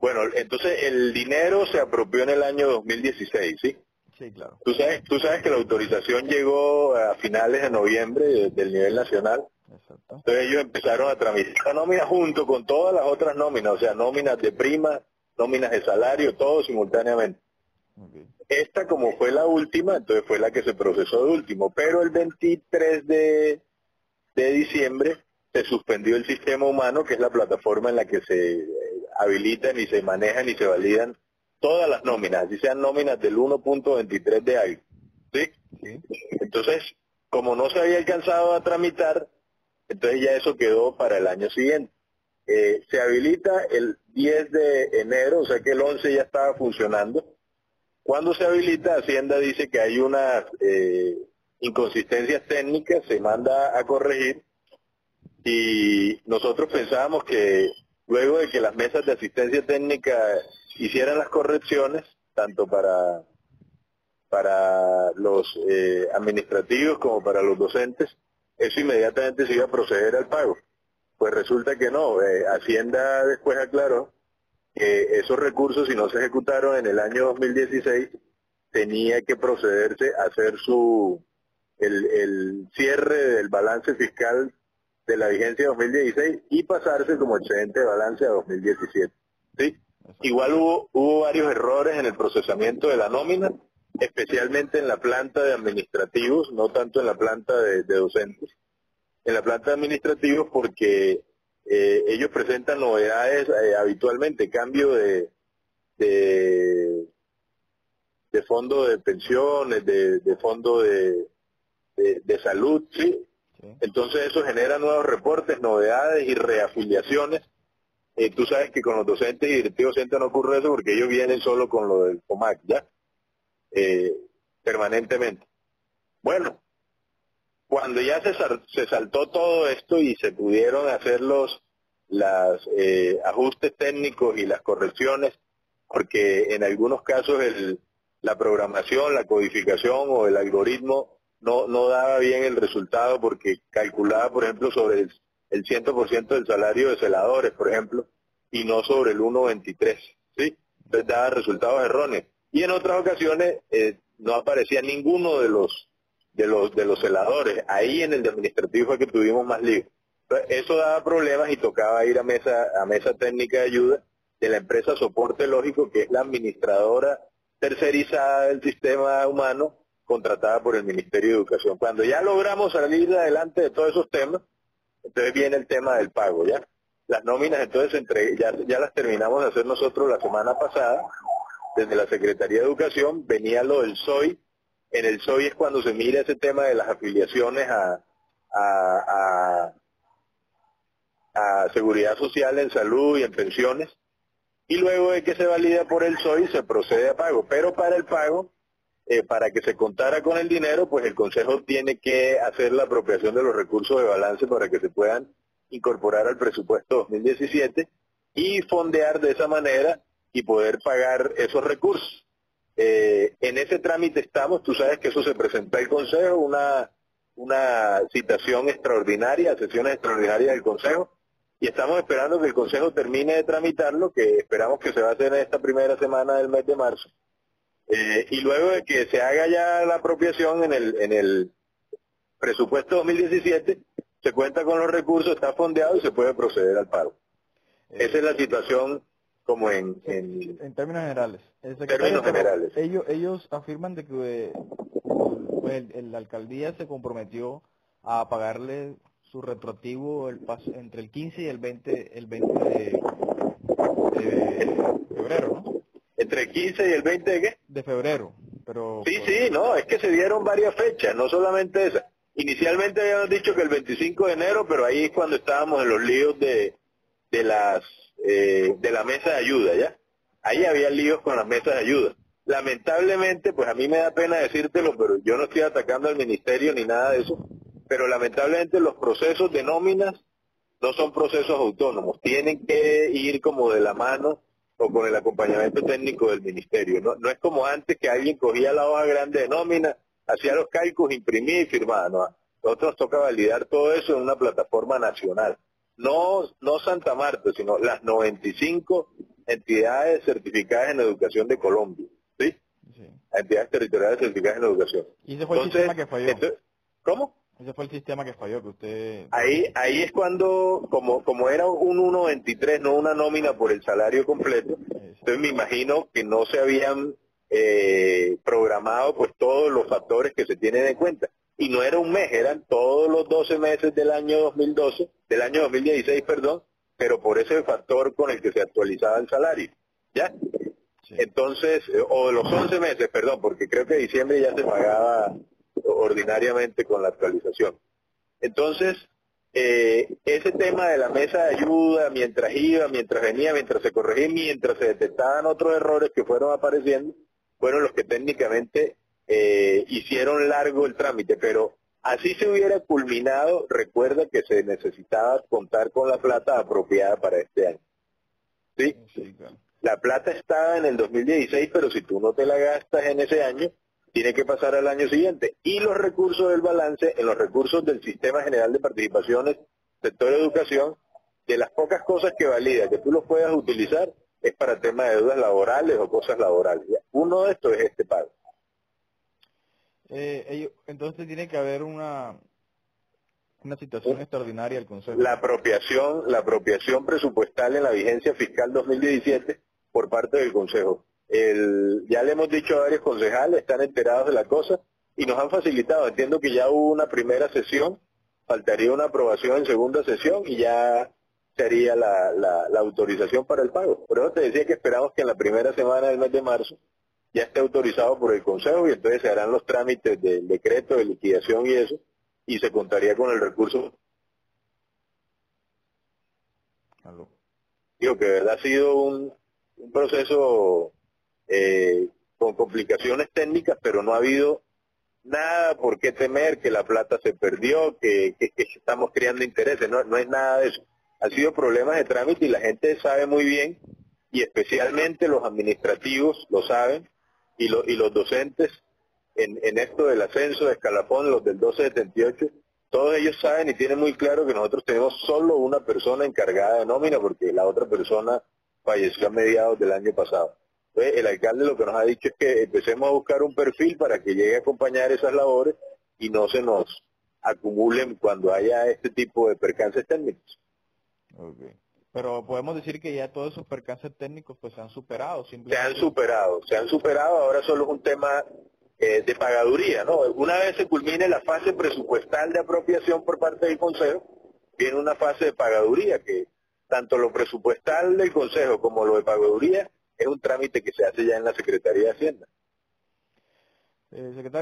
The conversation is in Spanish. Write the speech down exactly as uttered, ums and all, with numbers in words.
Bueno, entonces el dinero se apropió en el año dos mil dieciséis, ¿sí? Sí, claro. Tú sabes, tú sabes que la autorización llegó a finales de noviembre de- del nivel nacional. Exacto. Entonces ellos empezaron a tramitar la nómina junto con todas las otras nóminas, o sea, nóminas de prima, nóminas de salario, todo simultáneamente. Okay. Esta, como fue la última, entonces fue la que se procesó de último, pero el veintitrés de, de diciembre se suspendió el sistema humano, que es la plataforma en la que se eh, habilitan y se manejan y se validan todas las nóminas, así sean nóminas del uno punto veintitrés de algo, ¿sí? Sí. Entonces, como no se había alcanzado a tramitar, entonces ya eso quedó para el año siguiente. Eh, se habilita el diez de enero, o sea que el once ya estaba funcionando. Cuando se habilita, Hacienda dice que hay unas eh, inconsistencias técnicas, se manda a corregir y nosotros pensábamos que luego de que las mesas de asistencia técnica hicieran las correcciones, tanto para, para los eh, administrativos como para los docentes, eso inmediatamente se iba a proceder al pago. Pues resulta que no, eh, Hacienda después aclaró que esos recursos, si no se ejecutaron en el año dos mil dieciséis, tenía que procederse a hacer su el, el cierre del balance fiscal de la vigencia dos mil dieciséis y pasarse como excedente de balance a dos mil diecisiete. ¿Sí? Igual hubo, hubo varios errores en el procesamiento de la nómina, especialmente en la planta de administrativos, no tanto en la planta de, de docentes. En la planta de administrativos porque eh, ellos presentan novedades eh, habitualmente, cambio de, de, de fondo de pensiones, de, de fondo de, de, de salud, ¿sí? Sí. Entonces eso genera nuevos reportes, novedades y reafiliaciones. Eh, tú sabes que con los docentes y directivos docentes no ocurre eso porque ellos vienen solo con lo del COMAC, ¿ya? Eh, permanentemente. Bueno, cuando ya se, sal, se saltó todo esto y se pudieron hacer los las eh, ajustes técnicos y las correcciones, porque en algunos casos el, la programación, la codificación o el algoritmo no, no daba bien el resultado porque calculaba, por ejemplo, sobre el, el cien por ciento del salario de celadores, por ejemplo, y no sobre el uno punto veintitrés, ¿sí? Entonces daba resultados erróneos. Y en otras ocasiones eh, no aparecía ninguno de los de los de los celadores. Ahí en el de administrativo fue que tuvimos más líos. Eso daba problemas y tocaba ir a mesa a mesa técnica de ayuda de la empresa Soporte Lógico, que es la administradora tercerizada del sistema humano contratada por el Ministerio de Educación. Cuando ya logramos salir adelante de todos esos temas, entonces viene el tema del pago, ¿ya? Las nóminas entonces entre, ya, ya las terminamos de hacer nosotros la semana pasada, desde la Secretaría de Educación, venía lo del S O I. En el S O I es cuando se mira ese tema de las afiliaciones a, a, a, a Seguridad Social en salud y en pensiones, y luego de que se valida por el S O I se procede a pago, pero para el pago, eh, para que se contara con el dinero, pues el Consejo tiene que hacer la apropiación de los recursos de balance para que se puedan incorporar al presupuesto dos mil diecisiete y fondear de esa manera y poder pagar esos recursos. Eh, en ese trámite estamos, tú sabes que eso se presentó al Consejo, una, una citación extraordinaria, sesiones extraordinarias del Consejo, y estamos esperando que el Consejo termine de tramitarlo, que esperamos que se va a hacer en esta primera semana del mes de marzo, eh, y luego de que se haga ya la apropiación en el, en el presupuesto dos mil diecisiete, se cuenta con los recursos, está fondeado y se puede proceder al pago. Eh, Esa es la situación como en... en, en en términos generales. El términos pero generales. Ellos, ellos afirman de que eh, pues, el, el- la alcaldía se comprometió a pagarle su retroactivo el paso entre el quince y el veinte, el veinte de, de febrero, ¿no? ¿Entre el quince y el veinte de qué? De febrero, pero Sí, pues, sí, no, es que se dieron varias fechas, no solamente esa. Inicialmente habíamos dicho que el veinticinco de enero, pero ahí es cuando estábamos en los líos de, de las eh, de la mesa de ayuda, ¿ya? Ahí había líos con las mesas de ayuda. Lamentablemente, pues a mí me da pena decírtelo, pero yo no estoy atacando al ministerio ni nada de eso, pero lamentablemente los procesos de nóminas no son procesos autónomos, tienen que ir como de la mano o con el acompañamiento técnico del ministerio. No, no es como antes que alguien cogía la hoja grande de nómina, hacía los cálculos, imprimía y firmaba. No, nosotros nos toca validar todo eso en una plataforma nacional. No, no Santa Marta, sino las noventa y cinco entidades certificadas en educación de Colombia, ¿sí? Sí. Entidades territoriales certificadas en educación. Y ese fue Entonces, el sistema que falló. Entonces, ¿cómo? Ese fue el sistema que falló, que usted... Ahí, ahí es cuando, como, como era un uno veintitrés, no una nómina por el salario completo, entonces me imagino que no se habían eh, programado pues todos los factores que se tienen en cuenta. Y no era un mes, eran todos los doce meses del año dos mil doce, del año dos mil dieciséis, perdón, pero por ese factor con el que se actualizaba el salario, ¿ya? Sí. Entonces, o los once meses, perdón, porque creo que diciembre ya se pagaba ordinariamente con la actualización. Entonces, eh, ese tema de la mesa de ayuda, mientras iba, mientras venía, mientras se corregía, mientras se detectaban otros errores que fueron apareciendo, fueron los que técnicamente eh, hicieron largo el trámite, pero así se hubiera culminado, recuerda que se necesitaba contar con la plata apropiada para este año. ¿Sí? Sí, claro. La plata estaba en el dos mil dieciséis, pero si tú no te la gastas en ese año, tiene que pasar al año siguiente. Y los recursos del balance, en los recursos del Sistema General de Participaciones, sector educación, de las pocas cosas que valida que tú los puedas utilizar, es para temas de deudas laborales o cosas laborales. Uno de estos es este pago. Eh, ello, entonces tiene que haber una una situación extraordinaria del Consejo. La apropiación, la apropiación presupuestal en la vigencia fiscal dos mil diecisiete por parte del Consejo. El, ya le hemos dicho a varios concejales, están enterados de la cosa y nos han facilitado. Entiendo que ya hubo una primera sesión, faltaría una aprobación en segunda sesión y ya sería la, la, la autorización para el pago. Por eso te decía que esperamos que en la primera semana del mes de marzo ya esté autorizado por el Consejo y entonces se harán los trámites del decreto de liquidación y eso, y se contaría con el recurso. Aló. Digo que de verdad ha sido un, un proceso eh, con complicaciones técnicas, pero no ha habido nada por qué temer, que la plata se perdió, que, que, que estamos creando intereses, no, no es nada de eso. Han sido problemas de trámite y la gente sabe muy bien, y especialmente los administrativos lo saben, y, lo, y los docentes en, en esto del ascenso de escalafón, los del doce setenta y ocho, todos ellos saben y tienen muy claro que nosotros tenemos solo una persona encargada de nómina porque la otra persona falleció a mediados del año pasado. Entonces, el alcalde lo que nos ha dicho es que empecemos a buscar un perfil para que llegue a acompañar esas labores y no se nos acumulen cuando haya este tipo de percances técnicos. Okay. Pero podemos decir que ya todos esos percances técnicos pues se han superado. Se han superado, se han superado, ahora solo es un tema eh, de pagaduría, ¿no? Una vez se culmine la fase presupuestal de apropiación por parte del Consejo, viene una fase de pagaduría que tanto lo presupuestal del Consejo como lo de pagaduría es un trámite que se hace ya en la Secretaría de Hacienda. Eh, secretario.